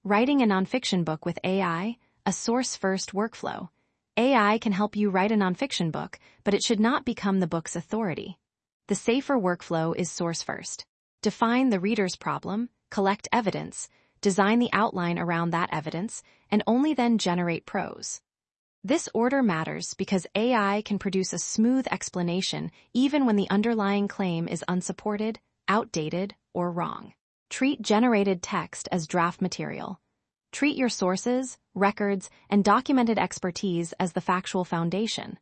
Writing a nonfiction book with AI, a source-first workflow. AI can help you write a nonfiction book, but it should not become the book's authority. The safer workflow is source-first. Define the reader's problem, collect evidence, design the outline around that evidence, and only then generate prose. This order matters because AI can produce a smooth explanation even when the underlying claim is unsupported, outdated, or wrong. Treat generated text as draft material. Treat your sources, records, and documented expertise as the factual foundation.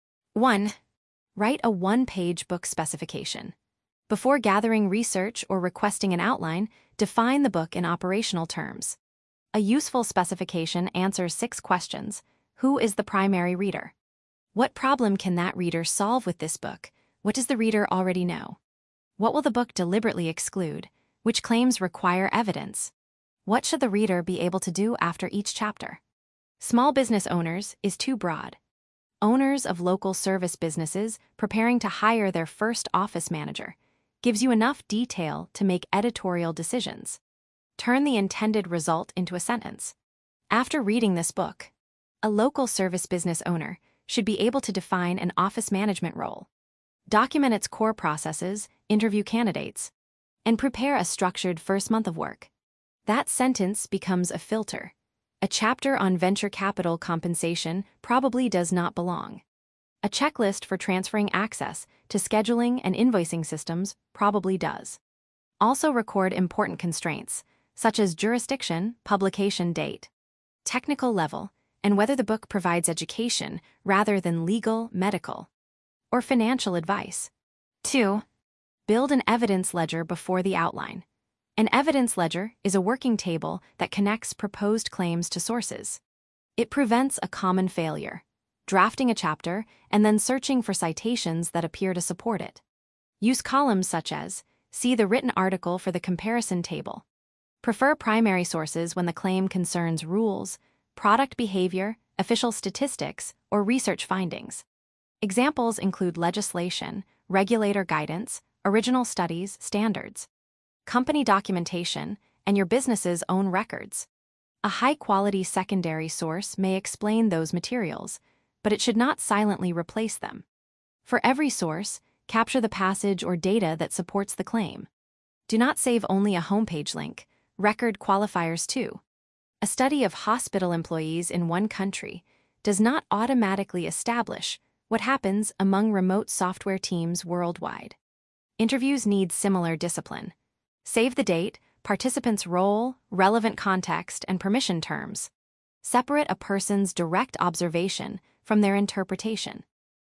1. Write a one-page book specification. Before gathering research or requesting an outline, define the book in operational terms. A useful specification answers 6 questions. Who is the primary reader? What problem can that reader solve with this book? What does the reader already know? What will the book deliberately exclude? Which claims require evidence? What should the reader be able to do after each chapter? Small business owners is too broad. Owners of local service businesses preparing to hire their first office manager gives you enough detail to make editorial decisions. Turn the intended result into a sentence. After reading this book, a local service business owner should be able to define an office management role, document its core processes, interview candidates, and prepare a structured first month of work. That sentence becomes a filter. A chapter on venture capital compensation probably does not belong. A checklist for transferring access to scheduling and invoicing systems probably does. Also record important constraints, such as jurisdiction, publication date, technical level, and whether the book provides education rather than legal, medical, or financial advice. 2. Build an evidence ledger before the outline. An evidence ledger is a working table that connects proposed claims to sources. It prevents a common failure, drafting a chapter and then searching for citations that appear to support it. Use columns such as, see the written article for the comparison table. Prefer primary sources when the claim concerns rules, product behavior, official statistics, or research findings. Examples include legislation, regulator guidance, original studies, standards, company documentation, and your business's own records. A high-quality secondary source may explain those materials, but it should not silently replace them. For every source, capture the passage or data that supports the claim. Do not save only a homepage link, record qualifiers too. A study of hospital employees in one country does not automatically establish what happens among remote software teams worldwide. Interviews need similar discipline. Save the date, participant's role, relevant context, and permission terms. Separate a person's direct observation from their interpretation.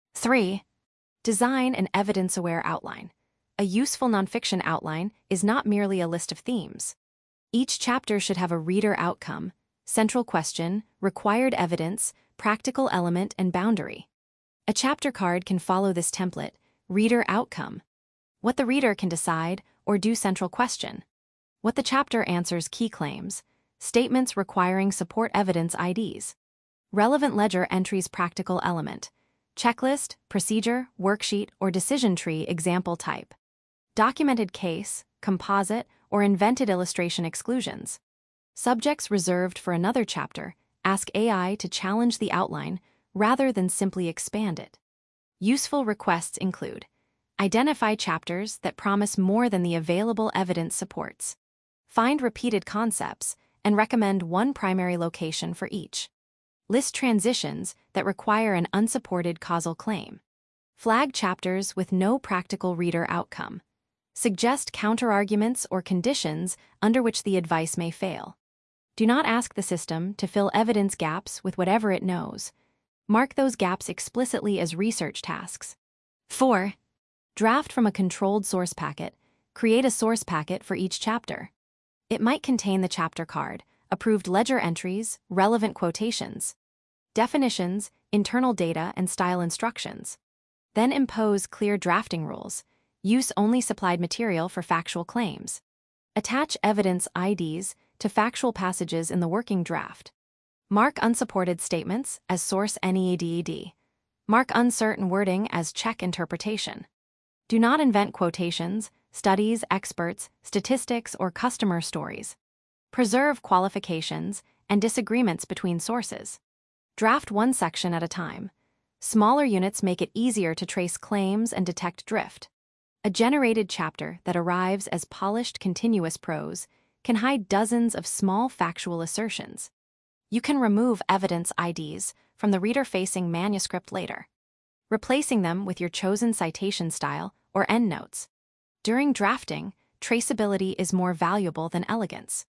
3. Design an evidence-aware outline. A useful nonfiction outline is not merely a list of themes. Each chapter should have a reader outcome, central question, required evidence, practical element, and boundary. A chapter card can follow this template: reader outcome, what the reader can decide or do, central question, what the chapter answers, key claims, statements requiring support evidence IDs, relevant ledger entries, practical element, checklist, procedure, worksheet, or decision tree, example type, documented case, composite, or invented illustration exclusions. Subjects reserved for another chapter ask AI to challenge the outline rather than simply expand it. Useful requests include: identify chapters that promise more than the available evidence supports. Find repeated concepts and recommend one primary location for each. List transitions that require an unsupported causal claim. Flag chapters with no practical reader outcome. Suggest counterarguments or conditions under which the advice may fail. Do not ask the system to fill evidence gaps with whatever it knows. Mark those gaps explicitly as research tasks. 4. Draft from a controlled source packet. Create a source packet for each chapter. It might contain the chapter card, approved ledger entries, relevant quotations, definitions, internal data, and style instructions. Then impose clear drafting rules. Use only supplied material for factual claims. Attach evidence IDs to factual passages in the working draft. Mark unsupported statements as source NEADED. Mark uncertain wording as check interpretation. Do not invent quotations, studies, experts, statistics, or customer stories. Preserve qualifications and disagreements between sources. Draft one section at a time. Smaller units make it easier to trace claims and detect drift. A generated chapter that arrives as polished continuous prose can hide dozens of small factual assertions. You can remove evidence IDs from the reader-facing manuscript later, replacing them with your chosen citation style or endnotes. During drafting, traceability is more valuable than elegance.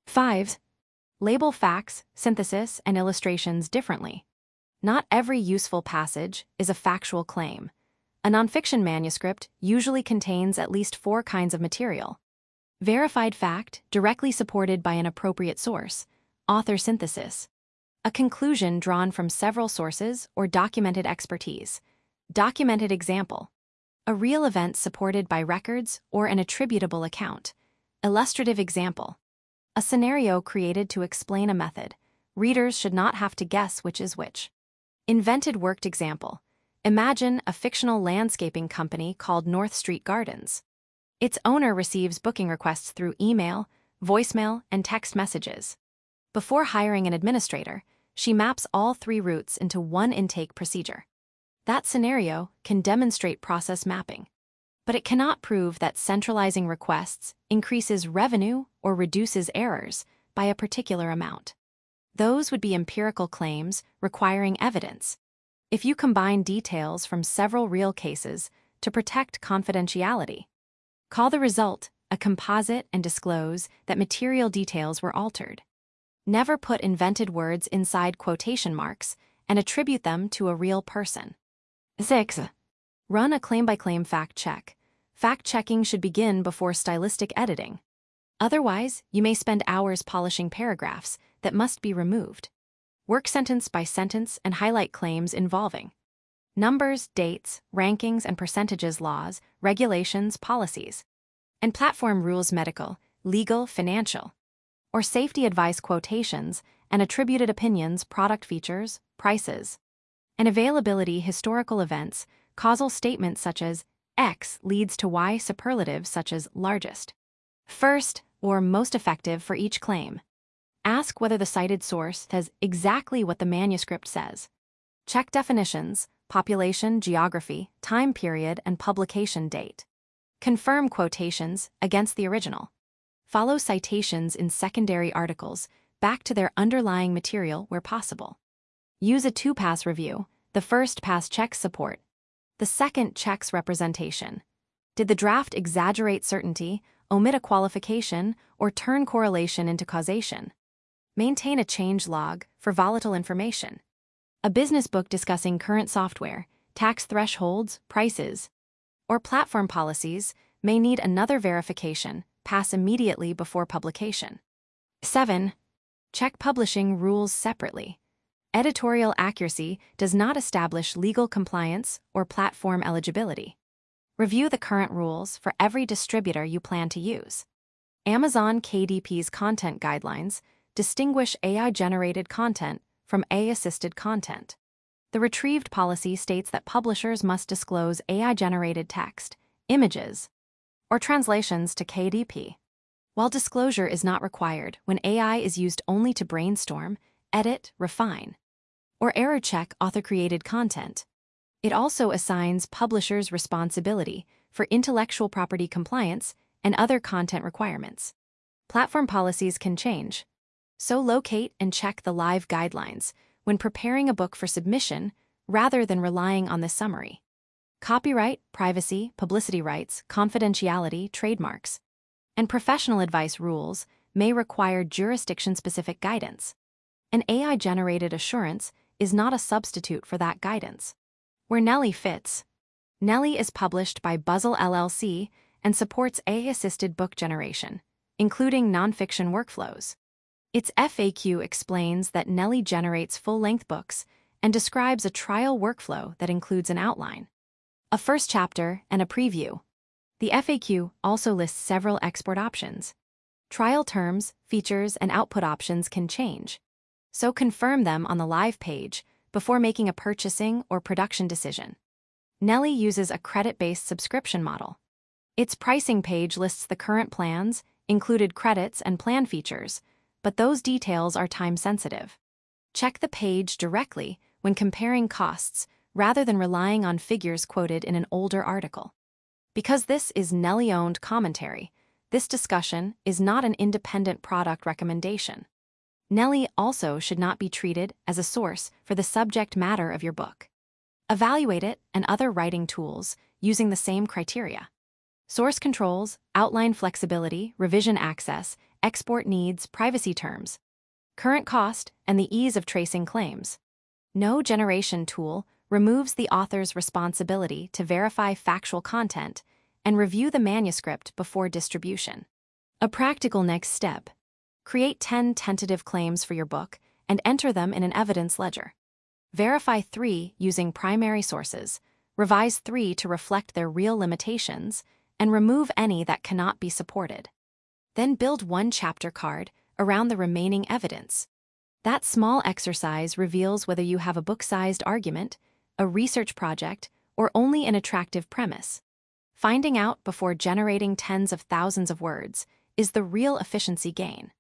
5. Label facts, synthesis, and illustrations differently. Not every useful passage is a factual claim. A nonfiction manuscript usually contains at least 4 kinds of material: verified fact, directly supported by an appropriate source; author synthesis, a conclusion drawn from several sources or documented expertise; documented example, a real event supported by records or an attributable account; illustrative example, a scenario created to explain a method. Readers should not have to guess which is which. Invented worked example. Imagine a fictional landscaping company called North Street Gardens. Its owner receives booking requests through email, voicemail, and text messages. Before hiring an administrator, she maps all 3 routes into one intake procedure. That scenario can demonstrate process mapping, but it cannot prove that centralizing requests increases revenue or reduces errors by a particular amount. Those would be empirical claims requiring evidence. If you combine details from several real cases to protect confidentiality, call the result a composite and disclose that material details were altered. Never put invented words inside quotation marks and attribute them to a real person. 6. Run a claim-by-claim fact check. Fact-checking should begin before stylistic editing. Otherwise, you may spend hours polishing paragraphs that must be removed. Work sentence by sentence and highlight claims involving numbers, dates, rankings and percentages, laws, regulations, policies, and platform rules, medical, legal, financial, or safety advice, quotations, and attributed opinions, product features, prices, and availability, historical events, causal statements such as X leads to Y, superlatives such as largest, first, or most effective for each claim. Ask whether the cited source says exactly what the manuscript says. Check definitions, population, geography, time period, and publication date. Confirm quotations against the original. Follow citations in secondary articles back to their underlying material where possible. Use a 2-pass review. The first pass checks support. The second checks representation. Did the draft exaggerate certainty, omit a qualification, or turn correlation into causation? Maintain a change log for volatile information. A business book discussing current software, tax thresholds, prices, or platform policies may need another verification pass immediately before publication. 7. Check publishing rules separately. Editorial accuracy does not establish legal compliance or platform eligibility. Review the current rules for every distributor you plan to use. Amazon KDP's content guidelines distinguish AI-generated content from AI-assisted content. The retrieved policy states that publishers must disclose AI-generated text, images, or translations to KDP, while disclosure is not required when AI is used only to brainstorm, edit, refine, or error check author-created content. It also assigns publishers responsibility for intellectual property compliance and other content requirements. Platform policies can change, so locate and check the live guidelines when preparing a book for submission rather than relying on the summary. Copyright, privacy, publicity rights, confidentiality, trademarks, and professional advice rules may require jurisdiction-specific guidance. An AI-generated assurance is not a substitute for that guidance. Where Nelly fits. Nelly is published by Buzzle LLC and supports AI-assisted book generation, including nonfiction workflows. Its FAQ explains that Nelly generates full-length books and describes a trial workflow that includes an outline, a first chapter, and a preview. The FAQ also lists several export options. Trial terms, features, and output options can change, so confirm them on the live page before making a purchasing or production decision. Nelly uses a credit-based subscription model. Its pricing page lists the current plans, included credits, and plan features, but those details are time-sensitive. Check the page directly when comparing costs rather than relying on figures quoted in an older article. Because this is Nelly-owned commentary, this discussion is not an independent product recommendation. Nelly also should not be treated as a source for the subject matter of your book. Evaluate it and other writing tools using the same criteria. Source controls, outline flexibility, revision access, export needs, privacy terms, current cost, and the ease of tracing claims. No generation tool removes the author's responsibility to verify factual content and review the manuscript before distribution. A practical next step: create 10 tentative claims for your book and enter them in an evidence ledger. Verify 3 using primary sources, revise 3 to reflect their real limitations, and remove any that cannot be supported. Then build one chapter card around the remaining evidence. That small exercise reveals whether you have a book-sized argument, a research project, or only an attractive premise. Finding out before generating tens of thousands of words is the real efficiency gain.